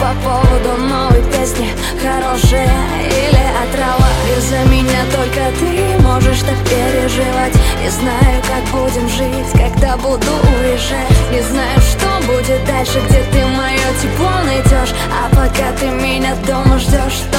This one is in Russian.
по поводу новой песни, хорошая или отрава. Из-за меня только ты можешь так переживать. Не знаю, как будем жить, когда буду уезжать. Не знаю, что будет дальше, где ты мое тепло найдешь. А пока ты меня дома ждешь,